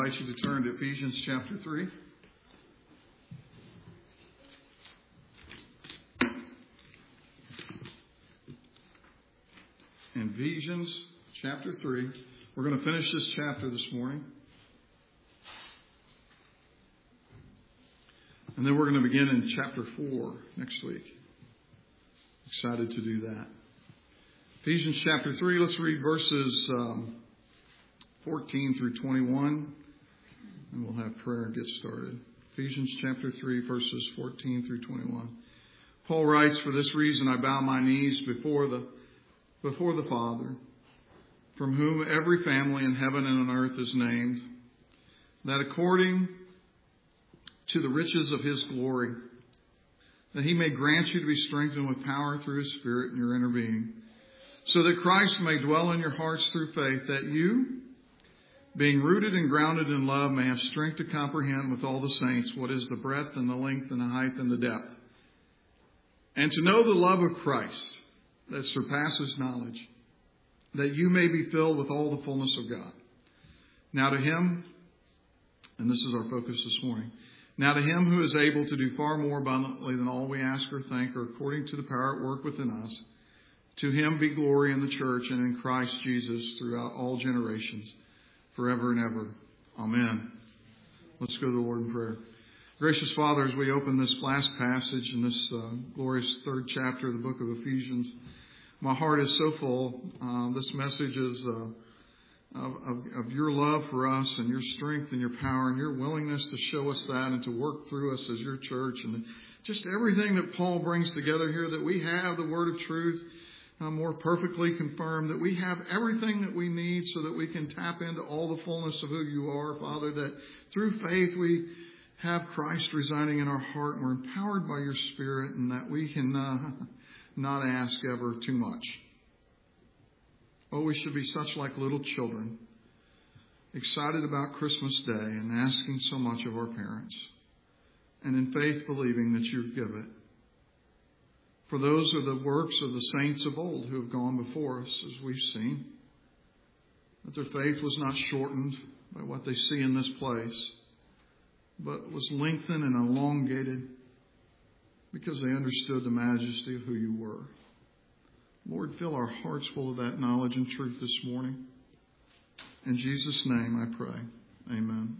I invite you to turn to Ephesians chapter 3. Ephesians chapter 3. We're going to finish this chapter this morning. And then we're going to begin in chapter 4 next week. Excited to do that. Ephesians chapter 3, let's read verses 14 through 21. And we'll have prayer and get started. Ephesians chapter 3, verses 14 through 21. Paul writes, "For this reason I bow my knees before the Father, from whom every family in heaven and on earth is named, that according to the riches of his glory, that he may grant you to be strengthened with power through his Spirit in your inner being, so that Christ may dwell in your hearts through faith, that you, being rooted and grounded in love, may have strength to comprehend with all the saints what is the breadth and the length and the height and the depth, and to know the love of Christ that surpasses knowledge, that you may be filled with all the fullness of God. Now to him," and this is our focus this morning, "now to him who is able to do far more abundantly than all we ask or think, or according to the power at work within us, to him be glory in the church and in Christ Jesus throughout all generations, forever and ever. Amen." Let's go to the Lord in prayer. Gracious Father, as we open this last passage in this glorious third chapter of the book of Ephesians, my heart is so full. This message is of your love for us and your strength and your power and your willingness to show us that and to work through us as your church. And just everything that Paul brings together here, that we have the word of truth more perfectly confirmed, that we have everything that we need so that we can tap into all the fullness of who you are, Father, that through faith we have Christ residing in our heart and we're empowered by your Spirit, and that we can not ask ever too much. Oh, we should be such like little children, excited about Christmas Day and asking so much of our parents, and in faith believing that you give it. For those are the works of the saints of old who have gone before us, as we've seen, that their faith was not shortened by what they see in this place, but was lengthened and elongated because they understood the majesty of who you were. Lord, fill our hearts full of that knowledge and truth this morning. In Jesus' name I pray. Amen.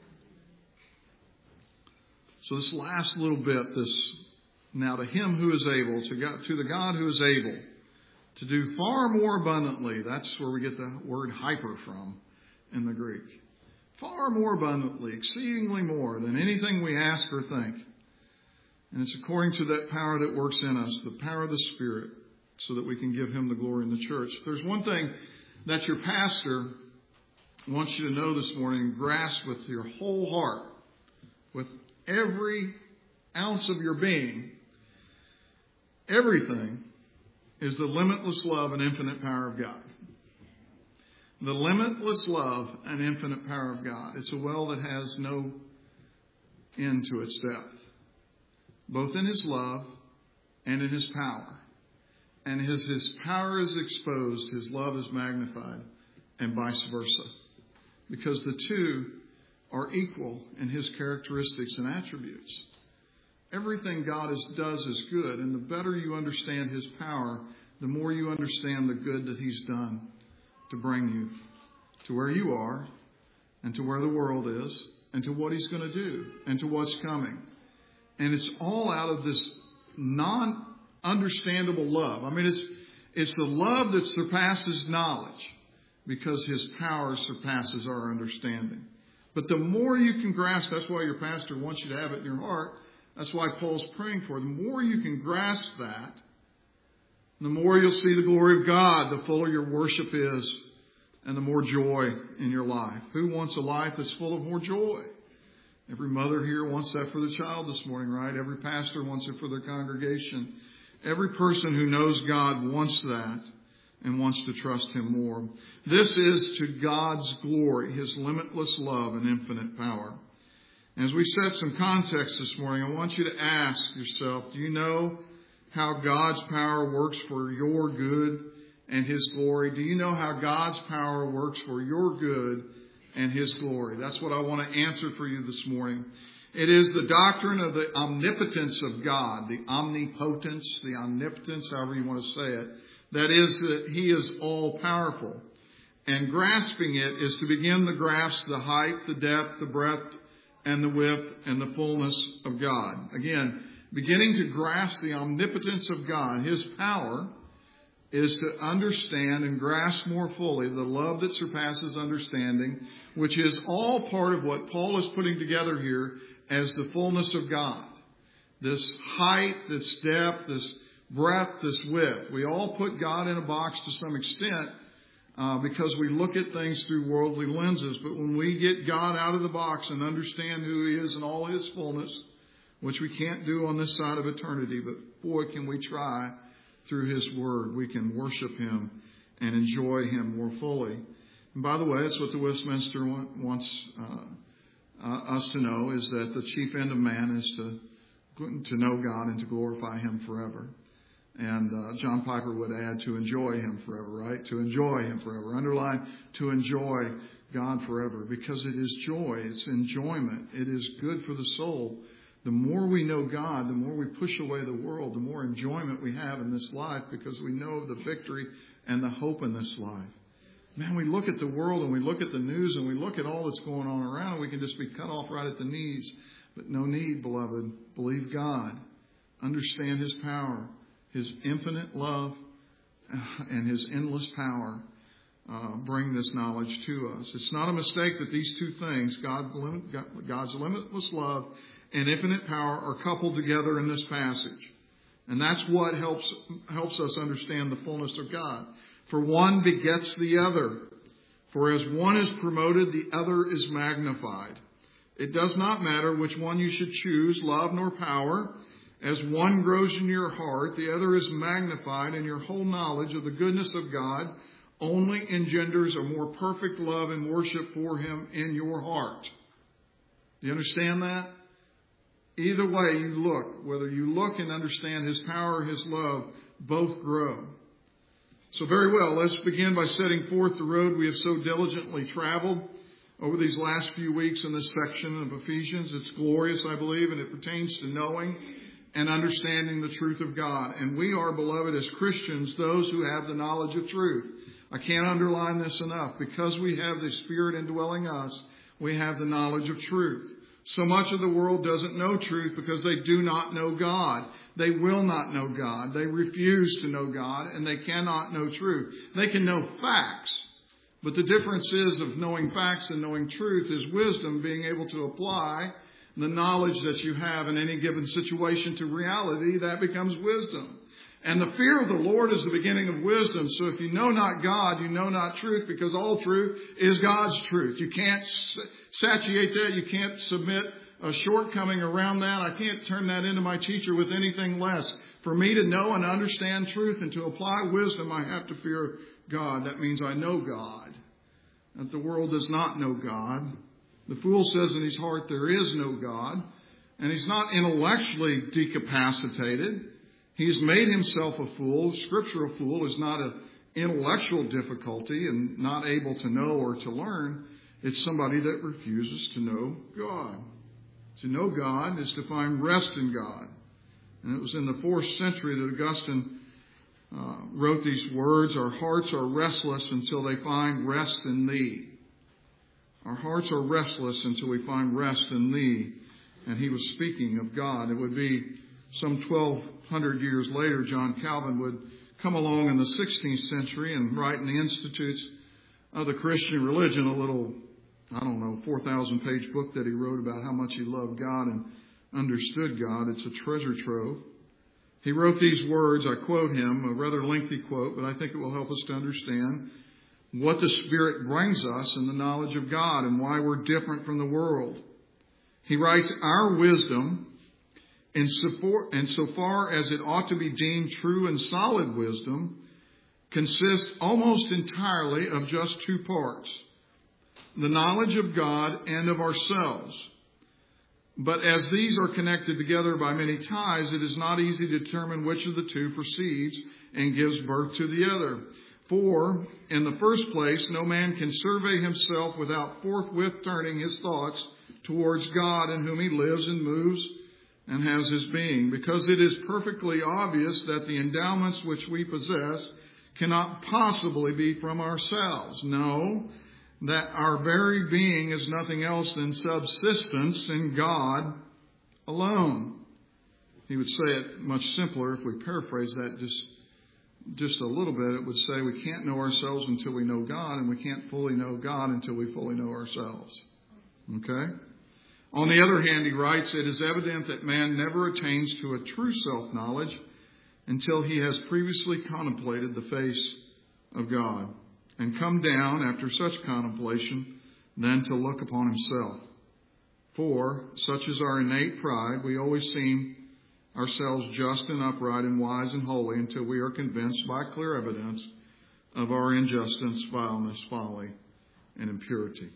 So this last little bit, now to him who is able, to the God who is able to do far more abundantly. That's where we get the word hyper from in the Greek. Far more abundantly, exceedingly more than anything we ask or think. And it's according to that power that works in us, the power of the Spirit, so that we can give him the glory in the church. If there's one thing that your pastor wants you to know this morning, grasp with your whole heart, with every ounce of your being, everything is the limitless love and infinite power of God. The limitless love and infinite power of God. It's a well that has no end to its depth, both in his love and in his power. And as his power is exposed, his love is magnified, and vice versa. Because the two are equal in his characteristics and attributes. Everything God does is good, and the better you understand his power, the more you understand the good that he's done to bring you to where you are, and to where the world is, and to what he's going to do, and to what's coming. And it's all out of this non-understandable love. I mean, it's the love that surpasses knowledge, because his power surpasses our understanding. But the more you can grasp, that's why your pastor wants you to have it in your heart. That's why Paul's praying for it. The more you can grasp that, the more you'll see the glory of God, the fuller your worship is, and the more joy in your life. Who wants a life that's full of more joy? Every mother here wants that for the child this morning, right? Every pastor wants it for their congregation. Every person who knows God wants that and wants to trust him more. This is to God's glory, his limitless love and infinite power. As we set some context this morning, I want you to ask yourself, do you know how God's power works for your good and his glory? Do you know how God's power works for your good and His glory. That's what I want to answer for you this morning. It is the doctrine of the omnipotence of God, the omnipotence, the omnipotence, however you want to say it. That is that He is all-powerful. And grasping it is to begin to grasp the height, the depth, the breadth, and the width, and the fullness of God. Again, beginning to grasp the omnipotence of God, His power, is to understand and grasp more fully the love that surpasses understanding, which is all part of what Paul is putting together here as the fullness of God. This height, this depth, this breadth, this width. We all put God in a box to some extent because we look at things through worldly lenses. But when we get God out of the box and understand who He is in all His fullness, which we can't do on this side of eternity, but boy, can we try through His Word. We can worship Him and enjoy Him more fully. And by the way, that's what the Westminster wants us to know, is that the chief end of man is to know God and to glorify Him forever. And John Piper would add, to enjoy Him forever, right? To enjoy Him forever. Underline, to enjoy God forever. Because it is joy. It's enjoyment. It is good for the soul. The more we know God, the more we push away the world, the more enjoyment we have in this life, because we know the victory and the hope in this life. Man, we look at the world and we look at the news and we look at all that's going on around. We can just be cut off right at the knees. But no need, beloved. Believe God. Understand His power. His infinite love and His endless power bring this knowledge to us. It's not a mistake that these two things, God's limitless love and infinite power, are coupled together in this passage. And that's what helps us understand the fullness of God. For one begets the other. For as one is promoted, the other is magnified. It does not matter which one you should choose, love nor power. As one grows in your heart, the other is magnified, and your whole knowledge of the goodness of God only engenders a more perfect love and worship for Him in your heart. Do you understand that? Either way you look, whether you look and understand His power or His love, both grow. So very well, let's begin by setting forth the road we have so diligently traveled over these last few weeks in this section of Ephesians. It's glorious, I believe, and it pertains to knowing and understanding the truth of God. And we are, beloved, as Christians, those who have the knowledge of truth. I can't underline this enough. Because we have the Spirit indwelling us, we have the knowledge of truth. So much of the world doesn't know truth because they do not know God. They will not know God. They refuse to know God, and they cannot know truth. They can know facts. But the difference is of knowing facts and knowing truth is wisdom, being able to apply the knowledge that you have in any given situation to reality. That becomes wisdom. And the fear of the Lord is the beginning of wisdom. So if you know not God, you know not truth, because all truth is God's truth. You can't satiate that. You can't submit a shortcoming around that. I can't turn that into my teacher with anything less. For me to know and understand truth and to apply wisdom, I have to fear God. That means I know God. That the world does not know God. The fool says in his heart there is no God. And he's not intellectually decapacitated. He's made himself a fool. Scriptural fool is not an intellectual difficulty and not able to know or to learn. It's somebody that refuses to know God. To know God is to find rest in God. And it was in the 4th century that Augustine wrote these words: our hearts are restless until they find rest in Thee. Our hearts are restless until we find rest in Thee. And he was speaking of God. It would be some 1,200 years later, John Calvin would come along in the 16th century and write in the Institutes of the Christian Religion a little, 4,000-page book that he wrote about how much he loved God and understood God. It's a treasure trove. He wrote these words. I quote him, a rather lengthy quote, but I think it will help us to understand what the Spirit brings us in the knowledge of God and why we're different from the world. He writes, our wisdom, insofar as it ought to be deemed true and solid wisdom, consists almost entirely of just two parts: the knowledge of God and of ourselves. But as these are connected together by many ties, it is not easy to determine which of the two proceeds and gives birth to the other. For, in the first place, no man can survey himself without forthwith turning his thoughts towards God, in whom he lives and moves and has his being, because it is perfectly obvious that the endowments which we possess cannot possibly be from ourselves. No, that our very being is nothing else than subsistence in God alone. He would say it much simpler if we paraphrase that just a little bit. It would say we can't know ourselves until we know God, and we can't fully know God until we fully know ourselves. Okay? On the other hand, he writes, it is evident that man never attains to a true self-knowledge until he has previously contemplated the face of God and come down after such contemplation then to look upon himself. For, such is our innate pride, we always seem ourselves just and upright and wise and holy until we are convinced by clear evidence of our injustice, vileness, folly, and impurity.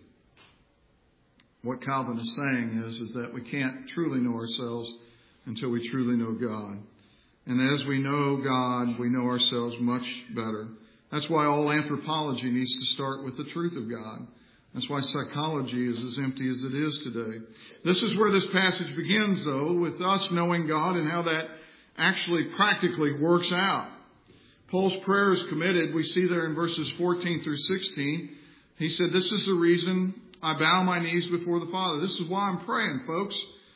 What Calvin is saying is that we can't truly know ourselves until we truly know God. And as we know God, we know ourselves much better. That's why all anthropology needs to start with the truth of God. That's why psychology is as empty as it is today. This is where this passage begins, though, with us knowing God and how that actually practically works out. Paul's prayer is committed. We see there in verses 14 through 16. He said, this is the reason I bow my knees before the Father. This is why I'm praying, folks.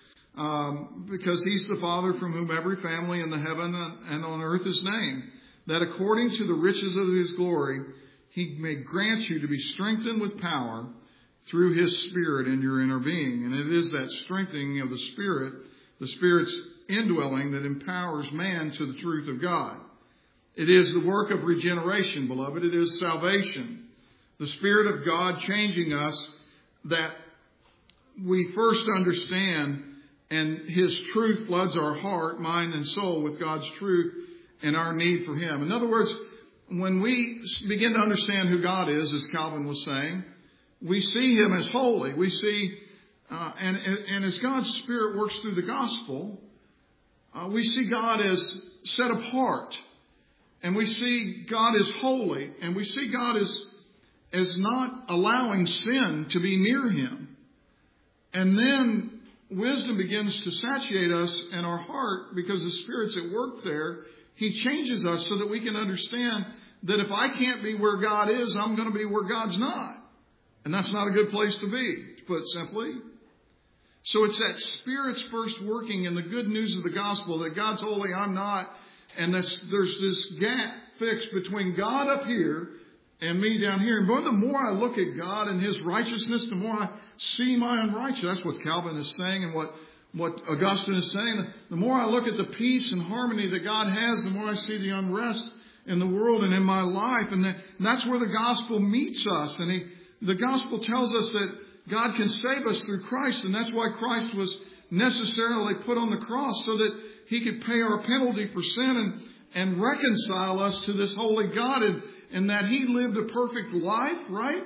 Because He's the Father from whom every family in the heaven and on earth is named. That according to the riches of His glory, He may grant you to be strengthened with power through His Spirit in your inner being. And it is that strengthening of the Spirit's indwelling, that empowers man to the truth of God. It is the work of regeneration, beloved. It is salvation. The Spirit of God changing us, that we first understand, and His truth floods our heart, mind, and soul with God's truth and our need for Him. In other words, when we begin to understand who God is, as Calvin was saying, we see Him as holy. We see, and as God's Spirit works through the gospel, we see God as set apart. And we see God as holy. And we see God as not allowing sin to be near Him. And then wisdom begins to saturate us in our heart because the Spirit's at work there. He changes us so that we can understand that if I can't be where God is, I'm going to be where God's not. And that's not a good place to be, to put it simply. So it's that Spirit's first working in the good news of the gospel that God's holy, I'm not. And there's this gap fixed between God up here and me down here. And boy, the more I look at God and His righteousness, the more I see my unrighteousness. That's what Calvin is saying and what Augustine is saying. The more I look at the peace and harmony that God has, the more I see the unrest in the world and in my life. And that's where the gospel meets us. And the gospel tells us that God can save us through Christ. And that's why Christ was necessarily put on the cross, so that He could pay our penalty for sin and reconcile us to this holy God. And that He lived a perfect life, right?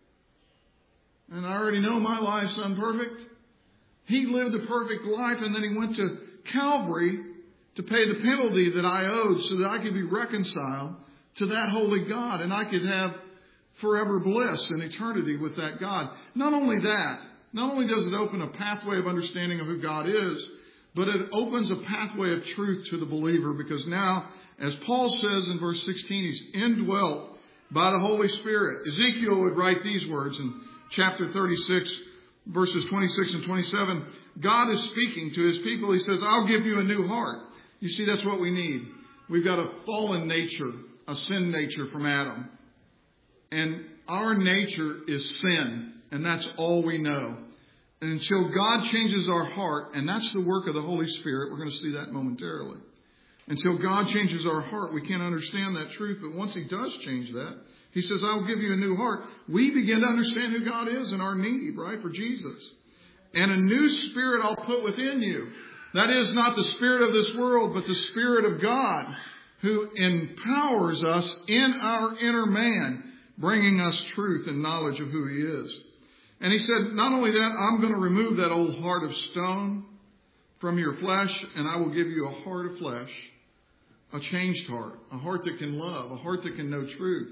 And I already know my life's imperfect. He lived a perfect life, and then He went to Calvary to pay the penalty that I owed so that I could be reconciled to that holy God, and I could have forever bliss and eternity with that God. Not only that, not only does it open a pathway of understanding of who God is, but it opens a pathway of truth to the believer, because now, as Paul says in verse 16, he's indwelt by the Holy Spirit. Ezekiel would write these words in chapter 36, verses 26 and 27. God is speaking to His people. He says, I'll give you a new heart. You see, that's what we need. We've got a fallen nature, a sin nature from Adam. And our nature is sin. And that's all we know. And until God changes our heart, and that's the work of the Holy Spirit, we're going to see that momentarily. Until God changes our heart, we can't understand that truth. But once He does change that, He says, I'll give you a new heart. We begin to understand who God is and our need, right, for Jesus. And a new spirit I'll put within you. That is not the spirit of this world, but the Spirit of God, who empowers us in our inner man, bringing us truth and knowledge of who He is. And He said, not only that, I'm going to remove that old heart of stone from your flesh, and I will give you a heart of flesh, a changed heart, a heart that can love, a heart that can know truth.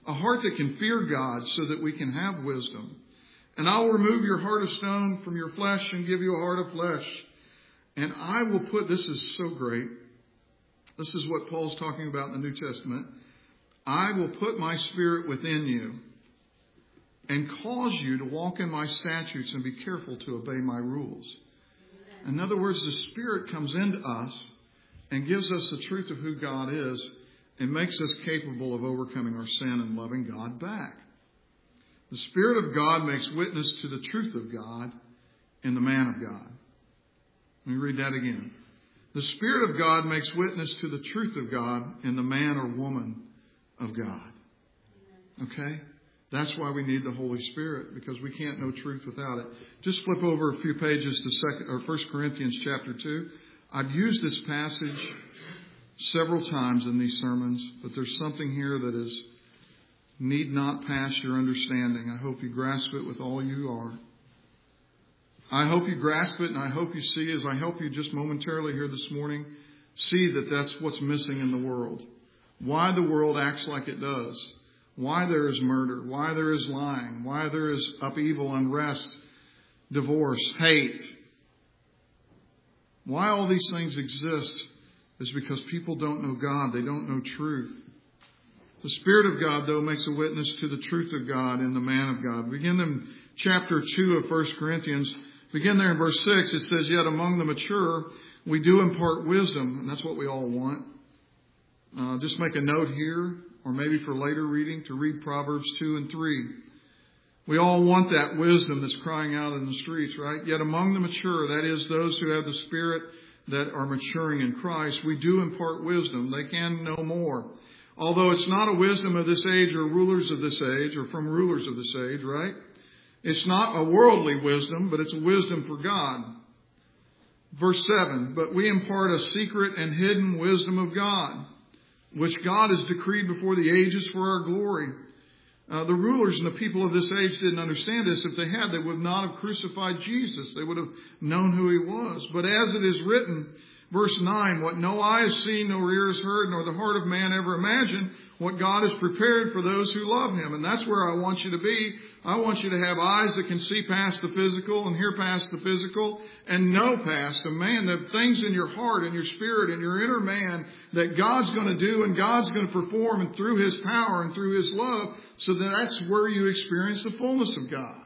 a heart that can fear God so that we can have wisdom. And I will remove your heart of stone from your flesh and give you a heart of flesh. And I will put," this is so great. This is what Paul's talking about in the New Testament. "I will put my spirit within you and cause you to walk in my statutes and be careful to obey my rules." In other words, the Spirit comes into us and gives us the truth of who God is and makes us capable of overcoming our sin and loving God back. The Spirit of God makes witness to the truth of God in the man of God. Let me read that again. The Spirit of God makes witness to the truth of God in the man or woman of God. Okay? That's why we need the Holy Spirit, because we can't know truth without it. Just flip over a few pages to 1 Corinthians chapter 2. I've used this passage several times in these sermons, but there's something here that need not pass your understanding. I hope you grasp it with all you are. I hope you grasp it, and I hope you see, as I help you just momentarily here this morning, see that that's what's missing in the world. Why the world acts like it does. Why there is murder. Why there is lying. Why there is upheaval, unrest, divorce, hate. Why all these things exist is because people don't know God. They don't know truth. The Spirit of God, though, makes a witness to the truth of God in the man of God. Begin in chapter 2 of 1 Corinthians. Begin there in verse 6. It says, "Yet among the mature, we do impart wisdom." And that's what we all want. Just make a note here, or maybe for later reading, to read Proverbs 2 and 3. We all want that wisdom that's crying out in the streets, right? "Yet among the mature," that is, those who have the Spirit that are maturing in Christ, "we do impart wisdom." They can know more. Although it's not a wisdom of this age or rulers of this age or from rulers of this age, right? It's not a worldly wisdom, but it's a wisdom for God. Verse 7, "But we impart a secret and hidden wisdom of God, which God has decreed before the ages for our glory." The rulers and the people of this age didn't understand this. If they had, they would not have crucified Jesus. They would have known who he was. "But as it is written," verse 9, "What no eye has seen, no ear has heard, nor the heart of man ever imagined, what God has prepared for those who love him." And that's where I want you to be. I want you to have eyes that can see past the physical and hear past the physical and know past. And man, the things in your heart and your spirit and your inner man that God's going to do and God's going to perform, and through his power and through his love, so that that's where you experience the fullness of God.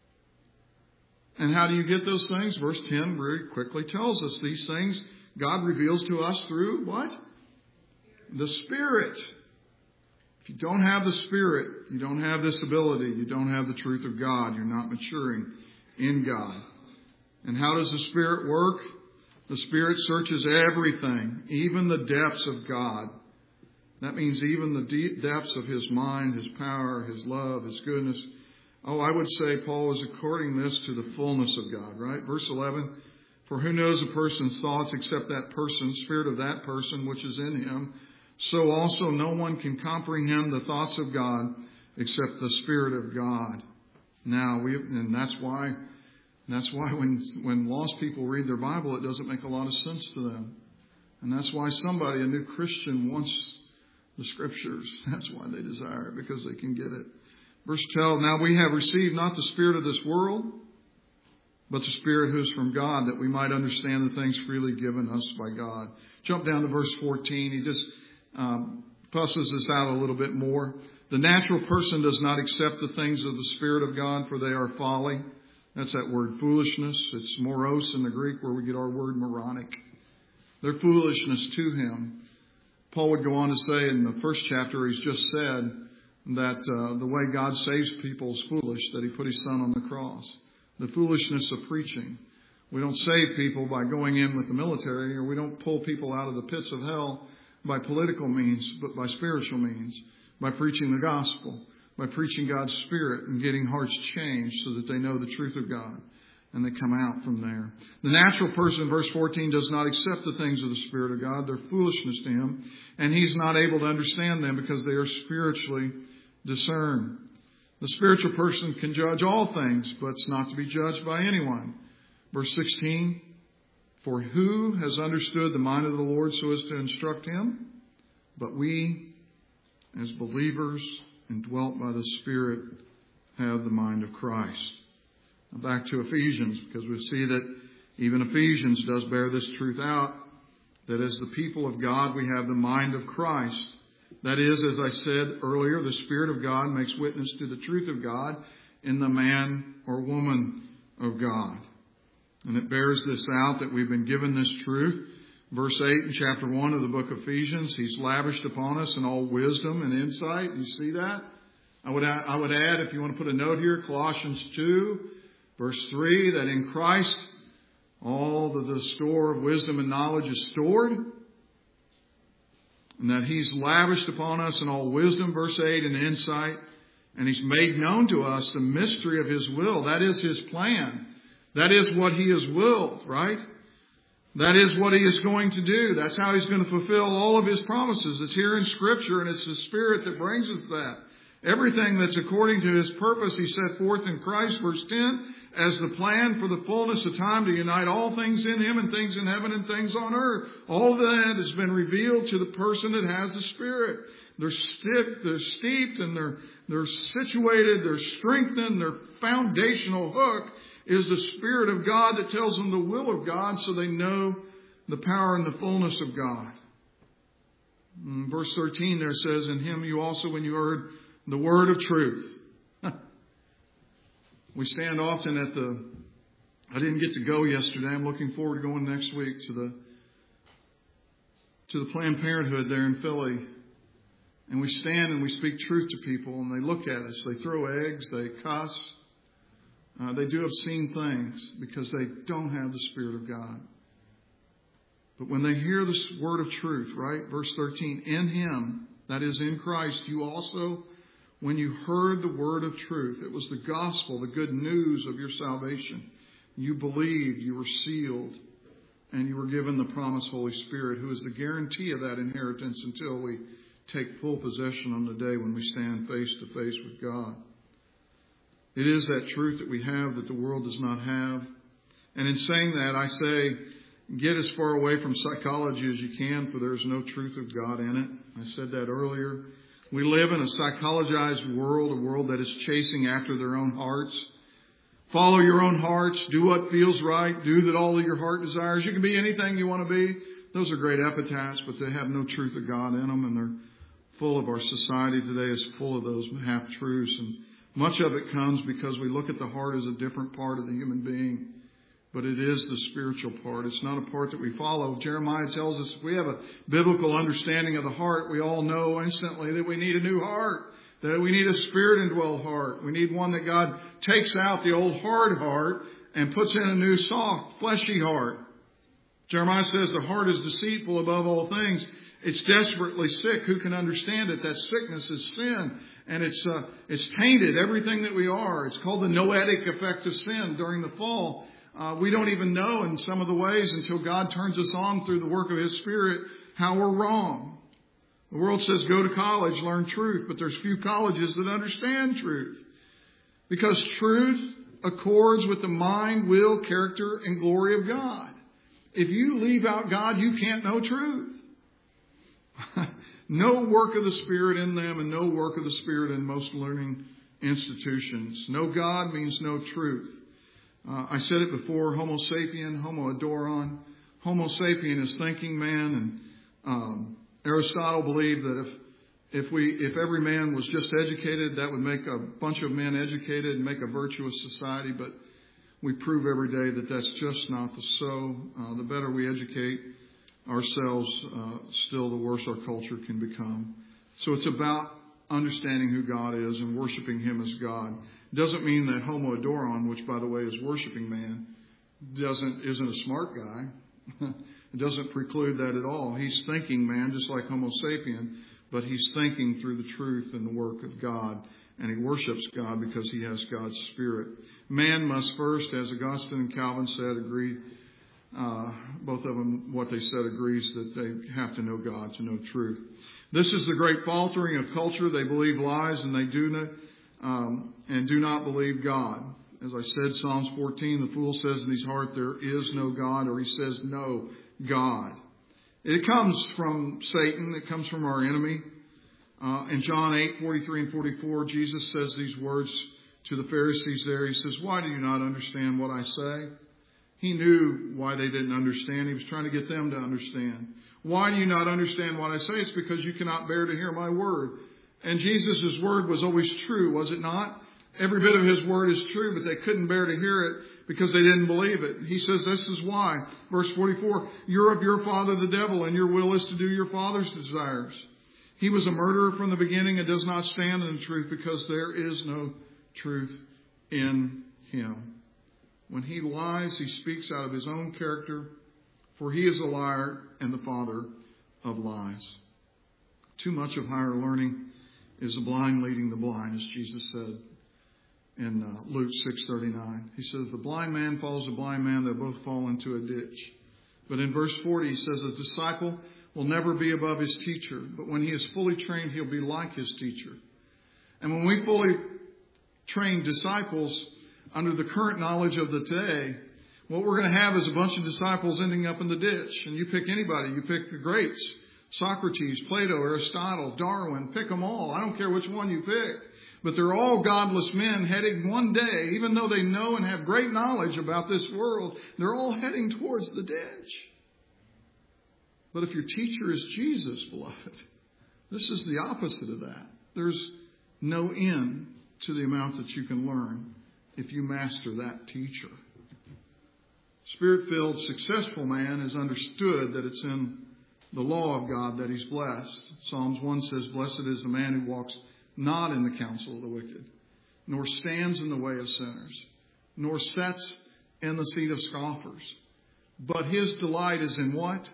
And how do you get those things? Verse 10 very quickly tells us these things God reveals to us through what? The Spirit. If you don't have the Spirit, you don't have this ability. You don't have the truth of God. You're not maturing in God. And how does the Spirit work? The Spirit searches everything, even the depths of God. That means even the deep depths of his mind, his power, his love, his goodness. Oh, I would say Paul is according this to the fullness of God, right? Verse 11, "For who knows a person's thoughts except that person, spirit of that person which is in him? So also no one can comprehend the thoughts of God except the Spirit of God." Now, that's why when lost people read their Bible, it doesn't make a lot of sense to them. And that's why a new Christian, wants the Scriptures. That's why they desire it, because they can get it. Verse 12, "Now we have received not the spirit of this world, but the Spirit who is from God, that we might understand the things freely given us by God." Jump down to verse 14. He just pusses this out a little bit more. "The natural person does not accept the things of the Spirit of God, for they are folly." That's that word foolishness. It's moros in the Greek, where we get our word moronic. They're foolishness to him. Paul would go on to say in the first chapter, he's just said that the way God saves people is foolish, that he put his Son on the cross. The foolishness of preaching. We don't save people by going in with the military, or we don't pull people out of the pits of hell by political means, but by spiritual means, by preaching the gospel, by preaching God's Spirit and getting hearts changed so that they know the truth of God and they come out from there. "The natural person," verse 14, "does not accept the things of the Spirit of God. They're foolishness to him, and he's not able to understand them because they are spiritually discerned." The spiritual person can judge all things, but it's not to be judged by anyone. Verse 16, "For who has understood the mind of the Lord so as to instruct him? But we, as believers, and dwelt by the Spirit have the mind of Christ. Now back to Ephesians, because we see that even Ephesians does bear this truth out, that as the people of God we have the mind of Christ. That is, as I said earlier, the Spirit of God makes witness to the truth of God in the man or woman of God. And it bears this out that we've been given this truth. Verse 8 in chapter 1 of the book of Ephesians, He's lavished upon us in all wisdom and insight. You see that? I would add, if you want to put a note here, Colossians 2, verse 3, that in Christ all the store of wisdom and knowledge is stored. And that He's lavished upon us in all wisdom, verse 8, and insight. And He's made known to us the mystery of His will. That is His plan. That is what He has willed, right? That is what He is going to do. That's how He's going to fulfill all of His promises. It's here in Scripture, and it's the Spirit that brings us that. Everything that's according to His purpose He set forth in Christ, verse 10, as the plan for the fullness of time to unite all things in Him and things in heaven and things on earth. All of that has been revealed to the person that has the Spirit. They're steeped and they're situated, they're strengthened, their foundational hook is the Spirit of God that tells them the will of God so they know the power and the fullness of God. In verse 13 there says, in Him you also, when you heard the word of truth. We stand often at I didn't get to go yesterday. I'm looking forward to going next week to the Planned Parenthood there in Philly. And we stand and we speak truth to people and they look at us. They throw eggs. They cuss. They do obscene things because they don't have the Spirit of God. But when they hear this word of truth, right? Verse 13, in Him, that is in Christ, you also, when you heard the word of truth, it was the gospel, the good news of your salvation. You believed, you were sealed, and you were given the promised Holy Spirit, who is the guarantee of that inheritance until we take full possession on the day when we stand face to face with God. It is that truth that we have that the world does not have. And in saying that, I say, get as far away from psychology as you can, for there is no truth of God in it. I said that earlier. We live in a psychologized world, a world that is chasing after their own hearts. Follow your own hearts. Do what feels right. Do that all of your heart desires. You can be anything you want to be. Those are great epitaphs, but they have no truth of God in them, and they're full of our society today is full of those half-truths. And much of it comes because we look at the heart as a different part of the human being. But it is the spiritual part. It's not a part that we follow. Jeremiah tells us if we have a biblical understanding of the heart, we all know instantly that we need a new heart. That we need a Spirit-indwelled heart. We need one that God takes out the old hard heart and puts in a new soft, fleshy heart. Jeremiah says the heart is deceitful above all things. It's desperately sick. Who can understand it? That sickness is sin. And it's tainted everything that we are. It's called the noetic effect of sin during the fall. We don't even know in some of the ways until God turns us on through the work of His Spirit how we're wrong. The world says go to college, learn truth, but there's few colleges that understand truth. Because truth accords with the mind, will, character, and glory of God. If you leave out God, you can't know truth. No work of the Spirit in them and no work of the Spirit in most learning institutions. No God means no truth. I said it before, homo sapien, homo adoron. Homo sapien is thinking man, and Aristotle believed that if every man was just educated, that would make a bunch of men educated and make a virtuous society. But we prove every day that that's just not so. The better we educate ourselves, still the worse our culture can become. So it's about understanding who God is and worshiping Him as God. It doesn't mean that homo adoron, which by the way is worshiping man, isn't a smart guy. It doesn't preclude that at all. He's thinking man, just like homo sapien, but he's thinking through the truth and the work of God. And he worships God because he has God's Spirit. Man must first, as Augustine and Calvin said, agree. Both of them, what they said agrees that they have to know God to know truth. This is the great faltering of culture. They believe lies and they do not believe God. As I said, Psalms 14, the fool says in his heart, there is no God, or he says no God. It comes from Satan. It comes from our enemy. In John 8:43 and 44, Jesus says these words to the Pharisees there. He says, "Why do you not understand what I say?" He knew why they didn't understand. He was trying to get them to understand. "Why do you not understand what I say? It's because you cannot bear to hear my word." And Jesus' word was always true, was it not? Every bit of his word is true, but they couldn't bear to hear it because they didn't believe it. He says this is why. Verse 44, "You're of your father the devil, and your will is to do your father's desires. He was a murderer from the beginning and does not stand in the truth because there is no truth in him. When he lies, he speaks out of his own character, for he is a liar and the father of lies." Too much of higher learning is the blind leading the blind, as Jesus said in Luke 6:39. He says, "The blind man follows the blind man, they'll both fall into a ditch." But in verse 40, he says, "A disciple will never be above his teacher, but when he is fully trained, he'll be like his teacher." And when we fully train disciples under the current knowledge of the day, what we're going to have is a bunch of disciples ending up in the ditch. And you pick anybody. You pick the greats. Socrates, Plato, Aristotle, Darwin. Pick them all. I don't care which one you pick. But they're all godless men heading one day, even though they know and have great knowledge about this world, they're all heading towards the ditch. But if your teacher is Jesus, beloved, this is the opposite of that. There's no end to the amount that you can learn if you master that teacher. Spirit-filled, successful man has understood that it's in the law of God that he's blessed. Psalms 1 says, "Blessed is the man who walks not in the counsel of the wicked, nor stands in the way of sinners, nor sits in the seat of scoffers. But his delight is in" what?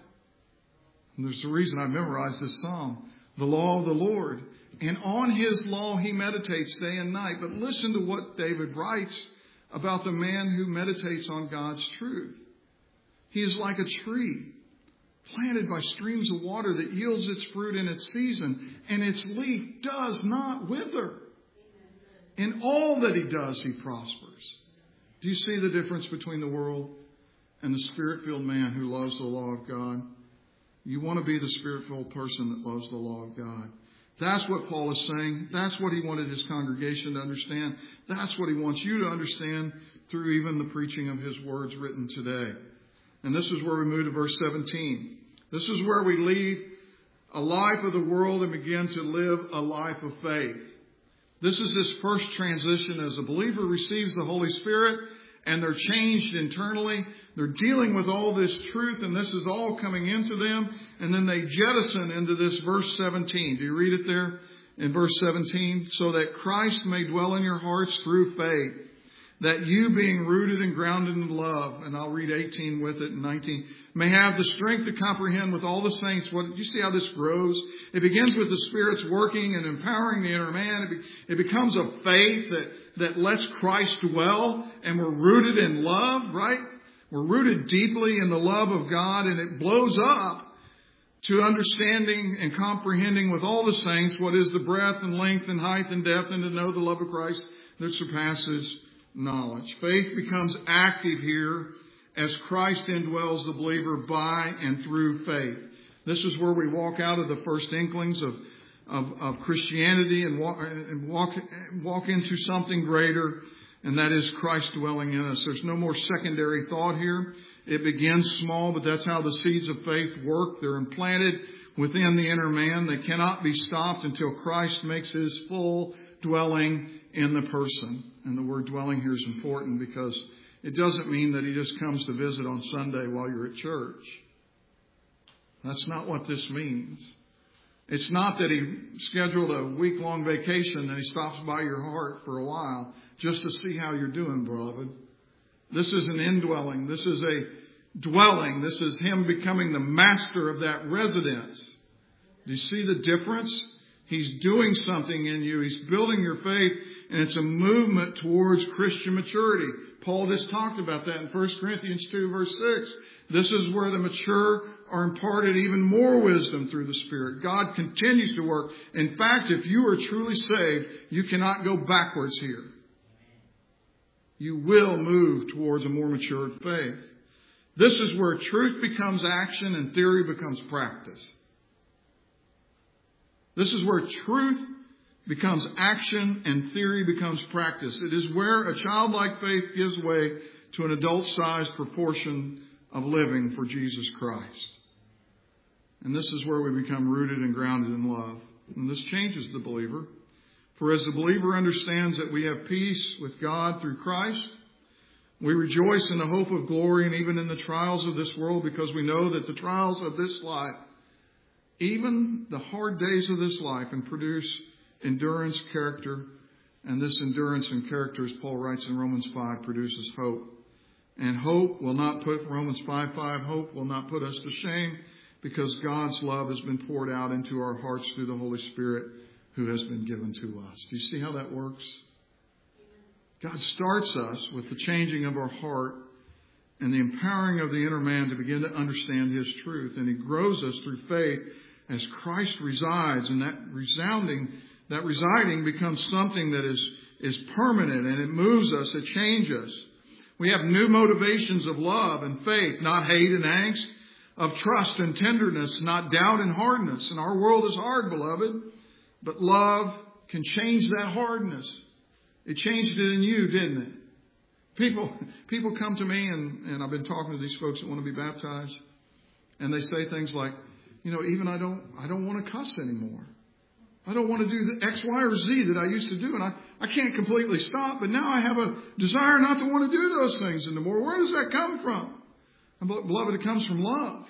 And there's a reason I memorized this psalm. "The law of the Lord. And on his law he meditates day and night." But listen to what David writes about the man who meditates on God's truth. "He is like a tree planted by streams of water that yields its fruit in its season, and its leaf does not wither. In all that he does, he prospers." Do you see the difference between the world and the Spirit-filled man who loves the law of God? You want to be the Spirit-filled person that loves the law of God. That's what Paul is saying. That's what he wanted his congregation to understand. That's what he wants you to understand through even the preaching of his words written today. And this is where we move to verse 17. This is where we leave a life of the world and begin to live a life of faith. This is his first transition as a believer receives the Holy Spirit and they're changed internally. They're dealing with all this truth and this is all coming into them. And then they jettison into this verse 17. Do you read it there in verse 17? "So that Christ may dwell in your hearts through faith, that you being rooted and grounded in love," and I'll read 18 with it and 19, "may have the strength to comprehend with all the saints." What, you see how this grows? It begins with the Spirit's working and empowering the inner man. It becomes a faith that lets Christ dwell, and we're rooted in love, right? We're rooted deeply in the love of God, and it blows up to understanding and comprehending with all the saints what is the breadth and length and height and depth, and to know the love of Christ that surpasses knowledge. Faith becomes active here as Christ indwells the believer by and through faith. This is where we walk out of the first inklings of Christianity and walk into something greater, and that is Christ dwelling in us. There's no more secondary thought here. It begins small, but that's how the seeds of faith work. They're implanted within the inner man. They cannot be stopped until Christ makes his full dwelling in the person. And the word dwelling here is important because it doesn't mean that he just comes to visit on Sunday while you're at church. That's not what this means. It's not that he scheduled a week-long vacation and he stops by your heart for a while just to see how you're doing, beloved. This is an indwelling. This is a dwelling. This is him becoming the master of that residence. Do you see the difference? He's doing something in you. He's building your faith, and it's a movement towards Christian maturity. Paul just talked about that in 1 Corinthians 2, verse 6. This is where the mature are imparted even more wisdom through the Spirit. God continues to work. In fact, if you are truly saved, you cannot go backwards here. You will move towards a more matured faith. This is where truth becomes action and theory becomes practice. This is where truth becomes action and theory becomes practice. It is where a childlike faith gives way to an adult-sized proportion of living for Jesus Christ. And this is where we become rooted and grounded in love. And this changes the believer. For as the believer understands that we have peace with God through Christ, we rejoice in the hope of glory and even in the trials of this world, because we know that the trials of this life, even the hard days of this life, and produce endurance, character, and this endurance and character, as Paul writes in Romans 5, produces hope. And hope will not put, Romans 5:5, hope will not put us to shame, because God's love has been poured out into our hearts through the Holy Spirit who has been given to us. Do you see how that works? God starts us with the changing of our heart and the empowering of the inner man to begin to understand His truth. And He grows us through faith as Christ resides, and that residing becomes something that is permanent, and it moves us, it changes us. We have new motivations of love and faith, not hate and angst, of trust and tenderness, not doubt and hardness. And our world is hard, beloved, but love can change that hardness. It changed it in you, didn't it? People come to me, and I've been talking to these folks that want to be baptized, and they say things like, even I don't want to cuss anymore. I don't want to do the X, Y, or Z that I used to do, and I can't completely stop, but now I have a desire not to want to do those things anymore. Where does that come from? And beloved, it comes from love.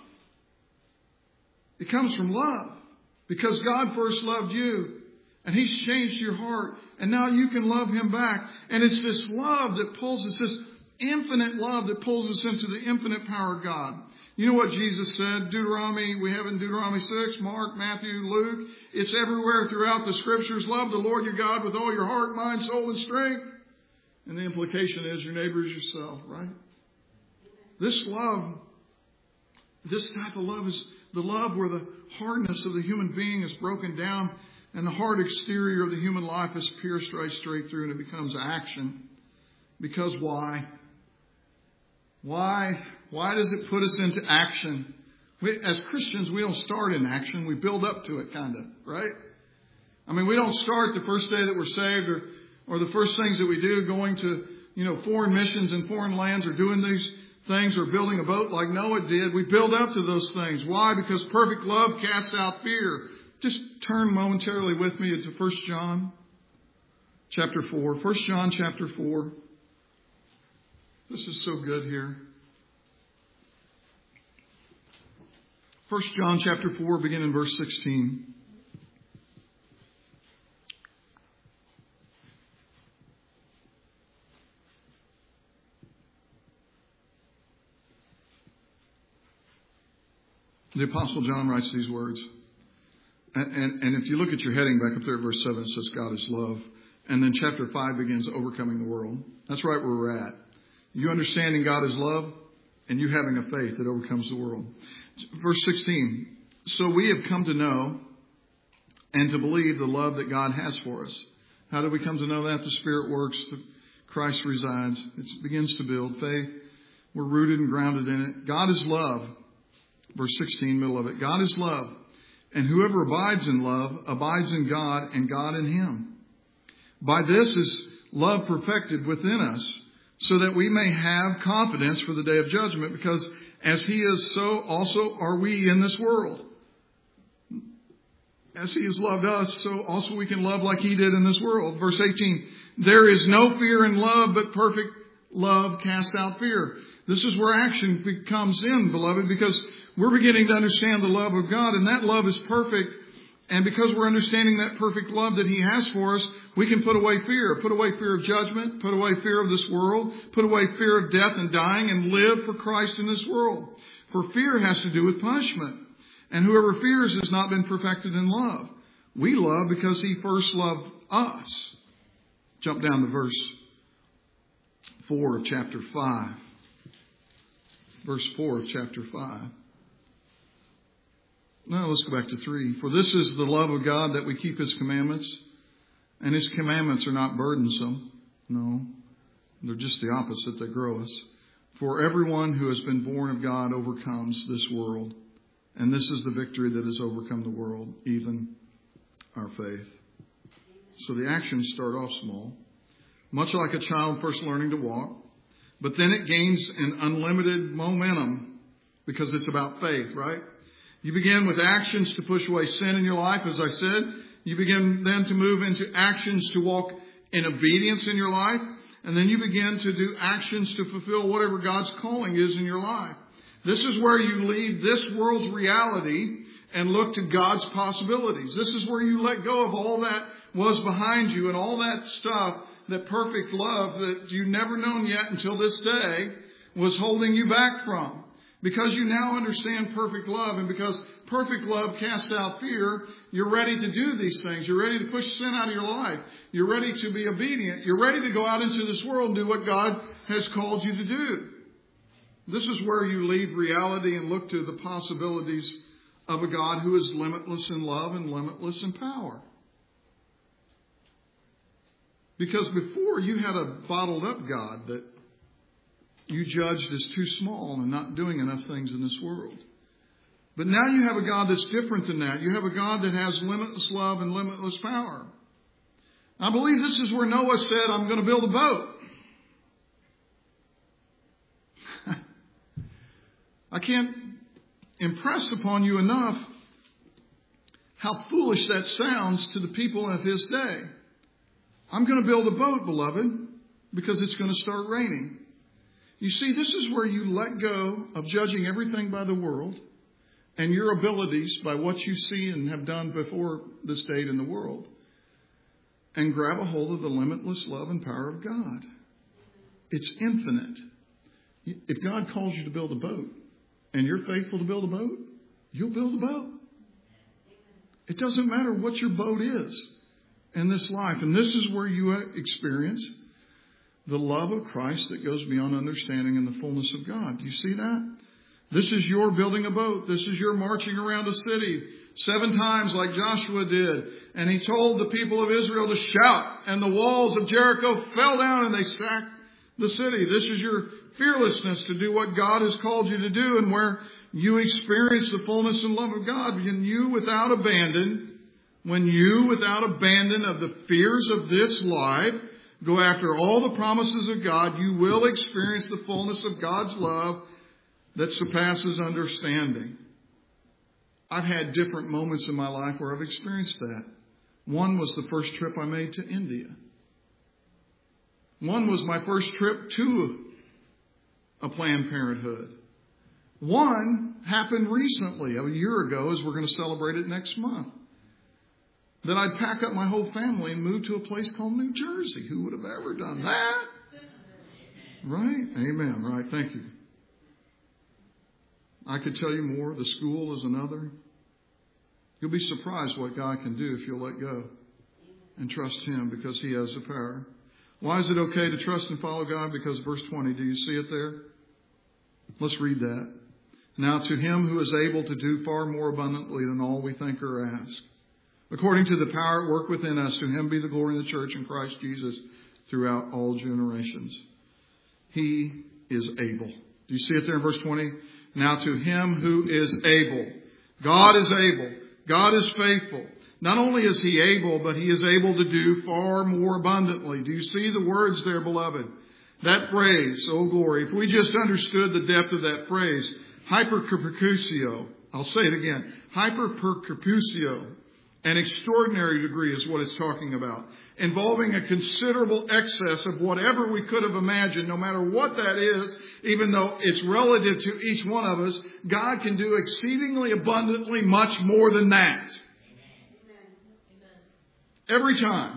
It comes from love. Because God first loved you, and He's changed your heart, and now you can love Him back. And it's this love that pulls us, this infinite love that pulls us into the infinite power of God. You know what Jesus said? We have in Deuteronomy 6, Mark, Matthew, Luke. It's everywhere throughout the Scriptures. Love the Lord your God with all your heart, mind, soul, and strength. And the implication is your neighbor is yourself, right? This love, this type of love is the love where the hardness of the human being is broken down and the hard exterior of the human life is pierced right straight through, and it becomes action. Because why? Why does it put us into action? As Christians, we don't start in action. We build up to it, kind of, right? I mean, we don't start the first day that we're saved or the first things that we do going to, foreign missions in foreign lands or doing these things or building a boat like Noah did. We build up to those things. Why? Because perfect love casts out fear. Just turn momentarily with me to 1 John chapter 4. 1 John chapter 4. This is so good here. 1 John chapter 4, beginning in verse 16. The Apostle John writes these words. And if you look at your heading back up there at verse 7, it says God is love. And then chapter 5 begins overcoming the world. That's right where we're at. You understanding God is love, and you having a faith that overcomes the world. Verse 16. So we have come to know and to believe the love that God has for us. How do we come to know that? The Spirit works. Christ resides. It begins to build faith. We're rooted and grounded in it. God is love. Verse 16, middle of it. God is love. And whoever abides in love abides in God and God in him. By this is love perfected within us, so that we may have confidence for the day of judgment, because as He is, so also are we in this world. As He has loved us, so also we can love like He did in this world. Verse 18, there is no fear in love, but perfect love casts out fear. This is where action comes in, beloved, because we're beginning to understand the love of God, and that love is perfect. And because we're understanding that perfect love that He has for us, we can put away fear. Put away fear of judgment. Put away fear of this world. Put away fear of death and dying, and live for Christ in this world. For fear has to do with punishment. And whoever fears has not been perfected in love. We love because He first loved us. Jump down to verse 4 of chapter 5. Verse 4 of chapter 5. No, let's go back to 3. For this is the love of God, that we keep His commandments. And His commandments are not burdensome. No, they're just the opposite. They grow us. For everyone who has been born of God overcomes this world. And this is the victory that has overcome the world, even our faith. So the actions start off small, much like a child first learning to walk. But then it gains an unlimited momentum because it's about faith, right? You begin with actions to push away sin in your life, as I said. You begin then to move into actions to walk in obedience in your life. And then you begin to do actions to fulfill whatever God's calling is in your life. This is where you leave this world's reality and look to God's possibilities. This is where you let go of all that was behind you and all that stuff, that perfect love that you never known yet until this day was holding you back from. Because you now understand perfect love, and because perfect love casts out fear, you're ready to do these things. You're ready to push sin out of your life. You're ready to be obedient. You're ready to go out into this world and do what God has called you to do. This is where you leave reality and look to the possibilities of a God who is limitless in love and limitless in power. Because before you had a bottled up God that you judged as too small and not doing enough things in this world. But now you have a God that's different than that. You have a God that has limitless love and limitless power. I believe this is where Noah said, I'm going to build a boat. I can't impress upon you enough how foolish that sounds to the people of his day. I'm going to build a boat, beloved, because it's going to start raining. You see, this is where you let go of judging everything by the world and your abilities by what you see and have done before this date in the world, and grab a hold of the limitless love and power of God. It's infinite. If God calls you to build a boat and you're faithful to build a boat, you'll build a boat. It doesn't matter what your boat is in this life. And this is where you experience the love of Christ that goes beyond understanding and the fullness of God. Do you see that? This is your building a boat. This is your marching around a city 7 times like Joshua did. And he told the people of Israel to shout. And the walls of Jericho fell down and they sacked the city. This is your fearlessness to do what God has called you to do, and where you experience the fullness and love of God. When you without abandon of the fears of this life, go after all the promises of God, you will experience the fullness of God's love that surpasses understanding. I've had different moments in my life where I've experienced that. One was the first trip I made to India. One was my first trip to a Planned Parenthood. One happened recently, a year ago, as we're going to celebrate it next month. That I'd pack up my whole family and move to a place called New Jersey. Who would have ever done that? Right? Amen. Right. Thank you. I could tell you more. The school is another. You'll be surprised what God can do if you'll let go and trust Him, because He has the power. Why is it okay to trust and follow God? Because verse 20, do you see it there? Let's read that. Now to Him who is able to do far more abundantly than all we think or ask, according to the power at work within us, to Him be the glory in the church in Christ Jesus throughout all generations. He is able. Do you see it there in verse 20? Now to Him who is able. God is able. God is faithful. Not only is He able, but He is able to do far more abundantly. Do you see the words there, beloved? That phrase, oh glory. If we just understood the depth of that phrase, hyperpercusio. I'll say it again. Hyperpercusio. An extraordinary degree is what it's talking about. Involving a considerable excess of whatever we could have imagined, no matter what that is, even though it's relative to each one of us, God can do exceedingly abundantly much more than that. Every time.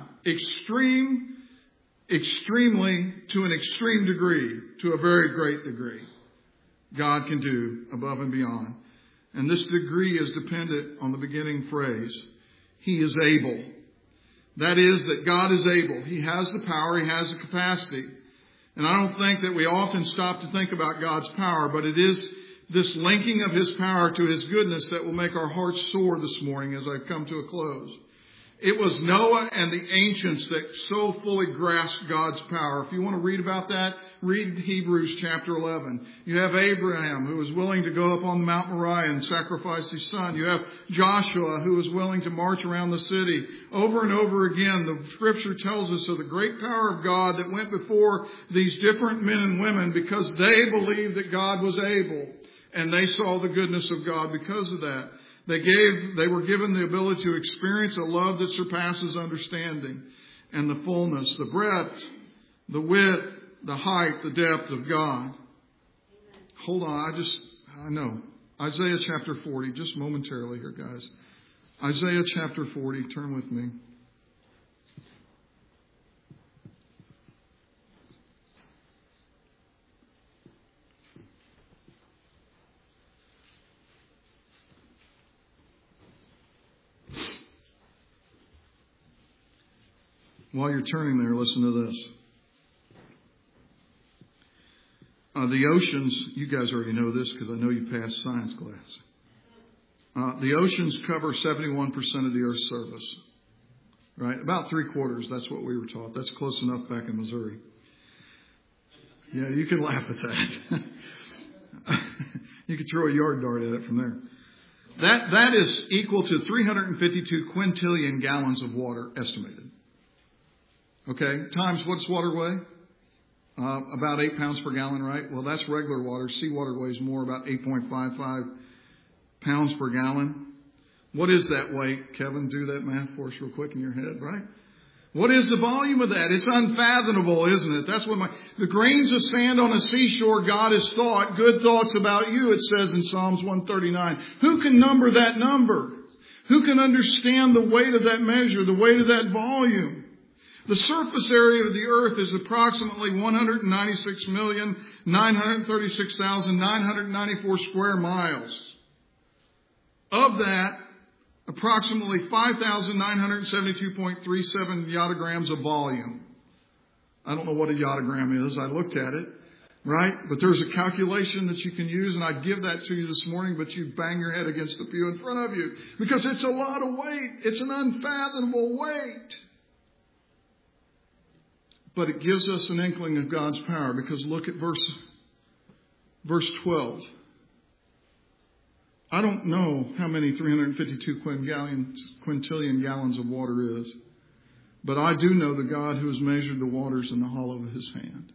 Extremely, to an extreme degree, to a very great degree, God can do above and beyond. And this degree is dependent on the beginning phrase. He is able. That is, that God is able. He has the power. He has the capacity. And I don't think that we often stop to think about God's power, but it is this linking of His power to His goodness that will make our hearts soar this morning as I come to a close. It was Noah and the ancients that so fully grasped God's power. If you want to read about that, read Hebrews chapter 11. You have Abraham, who was willing to go up on Mount Moriah and sacrifice his son. You have Joshua, who was willing to march around the city. Over and over again, the Scripture tells us of the great power of God that went before these different men and women because they believed that God was able. And they saw the goodness of God because of that. They were given the ability to experience a love that surpasses understanding and the fullness, the breadth, the width, the height, the depth of God. Hold on, I know. Isaiah chapter 40, just momentarily here, guys. Isaiah chapter 40, turn with me. While you're turning there, listen to this. The oceans, you guys already know this because I know you passed science class. The oceans cover 71% of the Earth's surface. Right? About 3/4, that's what we were taught. That's close enough back in Missouri. Yeah, you can laugh at that. You could throw a yard dart at it from there. That is equal to 352 quintillion gallons of water estimated. Okay, times what's water weigh? About 8 pounds per gallon, right? Well, that's regular water. Seawater weighs more, about 8.55 pounds per gallon. What is that weight? Kevin, do that math for us real quick in your head, right? What is the volume of that? It's unfathomable, isn't it? That's what the grains of sand on a seashore, God has thought good thoughts about you, it says in Psalms 139. Who can number that number? Who can understand the weight of that measure, the weight of that volume? The surface area of the earth is approximately 196,936,994 square miles. Of that, approximately 5,972.37 yardograms of volume. I don't know what a yodogram is. I looked at it, right? But there's a calculation that you can use, and I'd give that to you this morning, but you bang your head against the pew in front of you because it's a lot of weight. It's an unfathomable weight. But it gives us an inkling of God's power because look at verse 12. I don't know how many 352 quintillion gallons of water is, but I do know the God who has measured the waters in the hollow of his hand.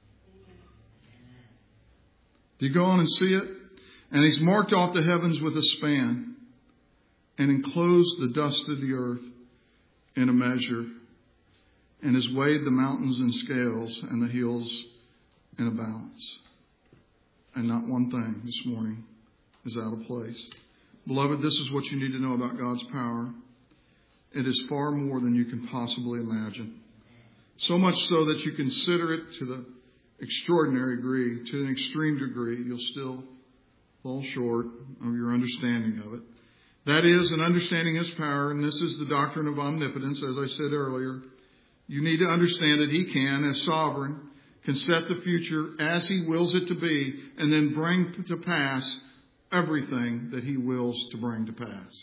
Do you go on and see it? And he's marked off the heavens with a span and enclosed the dust of the earth in a measure, and has weighed the mountains in scales and the hills in a balance. And not one thing this morning is out of place. Beloved, this is what you need to know about God's power. It is far more than you can possibly imagine. So much so that you consider it to the extraordinary degree, to an extreme degree, you'll still fall short of your understanding of it. That is, an understanding His power, and this is the doctrine of omnipotence, as I said earlier. You need to understand that He can, as sovereign, can set the future as He wills it to be, and then bring to pass everything that He wills to bring to pass.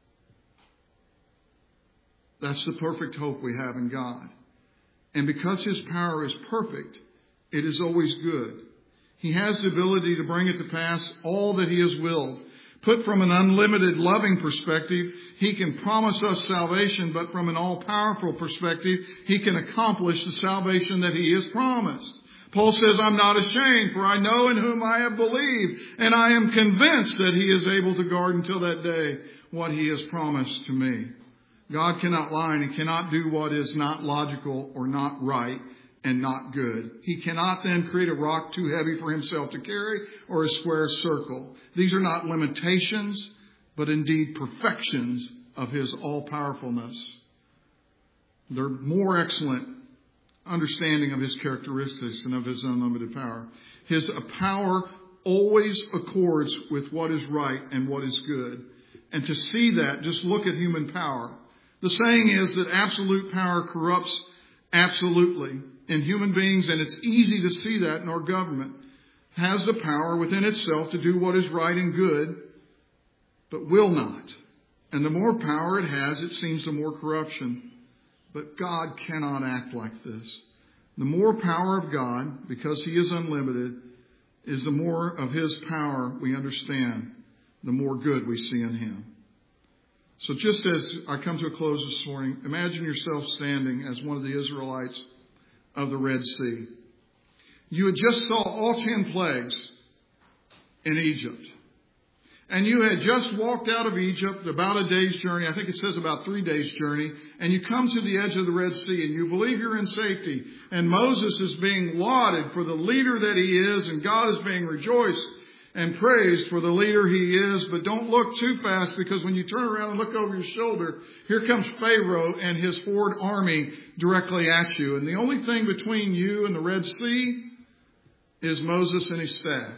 That's the perfect hope we have in God. And because His power is perfect, it is always good. He has the ability to bring it to pass all that He has willed. Put from an unlimited loving perspective, He can promise us salvation, but from an all-powerful perspective, He can accomplish the salvation that He has promised. Paul says, I'm not ashamed, for I know in whom I have believed, and I am convinced that He is able to guard until that day what He has promised to me. God cannot lie, and He cannot do what is not logical or not right and not good. He cannot then create a rock too heavy for Himself to carry or a square circle. These are not limitations, but indeed perfections of His all-powerfulness. They're more excellent understanding of His characteristics and of His unlimited power. His power always accords with what is right and what is good. And to see that, just look at human power. The saying is that absolute power corrupts absolutely in human beings, and it's easy to see that in our government. Has the power within itself to do what is right and good, but will not And the more power it has, it seems the more corruption. But God cannot act like this. The more power of God, because He is unlimited, is the more of His power we understand, the more good we see in Him. So just as I come to a close this morning, imagine yourself standing as one of the Israelites of the Red Sea. You had just saw all 10 plagues in Egypt. And you had just walked out of Egypt about a day's journey. I think it says about 3 days' journey. And you come to the edge of the Red Sea and you believe you're in safety. And Moses is being lauded for the leader that he is. And God is being rejoiced and praised for the leader he is. But don't look too fast, because when you turn around and look over your shoulder, here comes Pharaoh and his horde army directly at you. And the only thing between you and the Red Sea is Moses and his staff.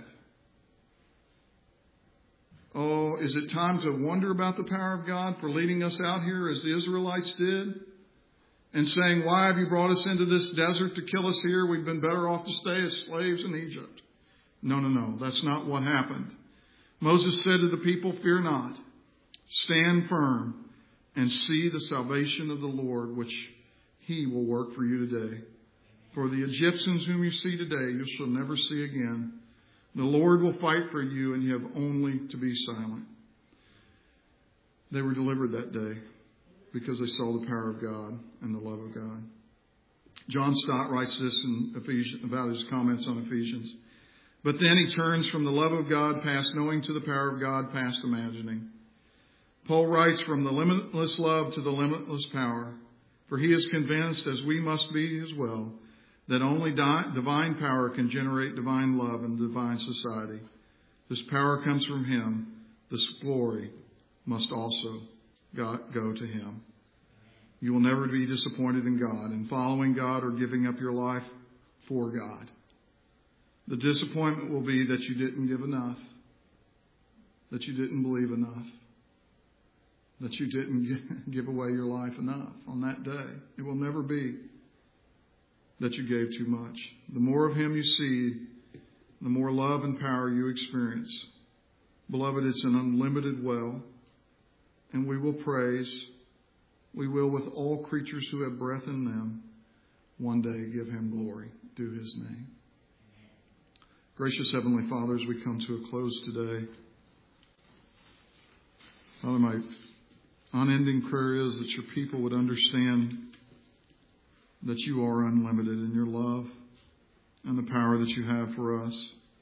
Oh, is it time to wonder about the power of God for leading us out here as the Israelites did? And saying, why have you brought us into this desert to kill us here? We've been better off to stay as slaves in Egypt. No. That's not what happened. Moses said to the people, fear not. Stand firm and see the salvation of the Lord, which He will work for you today. For the Egyptians whom you see today, you shall never see again. The Lord will fight for you, and you have only to be silent. They were delivered that day because they saw the power of God and the love of God. John Stott writes this in Ephesians, about his comments on Ephesians. But then he turns from the love of God past knowing to the power of God past imagining. Paul writes, from the limitless love to the limitless power. For he is convinced, as we must be as well, that only divine power can generate divine love and divine society. This power comes from Him. This glory must also go to Him. You will never be disappointed in God, in following God or giving up your life for God. The disappointment will be that you didn't give enough, that you didn't believe enough, that you didn't give away your life enough on that day. It will never be that you gave too much. The more of Him you see, the more love and power you experience. Beloved, it's an unlimited well, and we will praise. We will, with all creatures who have breath in them, one day give Him glory due His name. Gracious Heavenly Father, as we come to a close today, Father, my unending prayer is that your people would understand that you are unlimited in your love and the power that you have for us.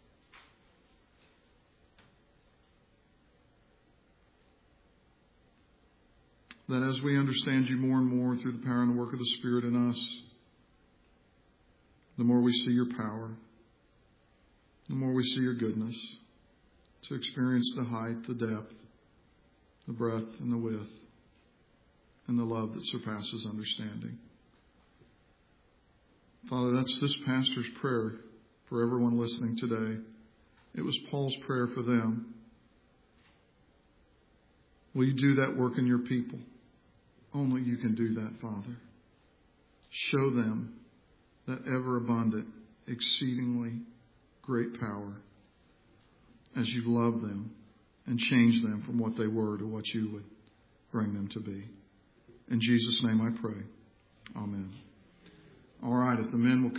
That as we understand you more and more through the power and the work of the Spirit in us, the more we see your power, the more we see your goodness, to experience the height, the depth, the breadth, and the width, and the love that surpasses understanding. Father, that's this pastor's prayer for everyone listening today. It was Paul's prayer for them. Will you do that work in your people? Only you can do that, Father. Show them that ever-abundant, exceedingly great power as you love them and change them from what they were to what you would bring them to be. In Jesus' name I pray. Amen. All right, if the men will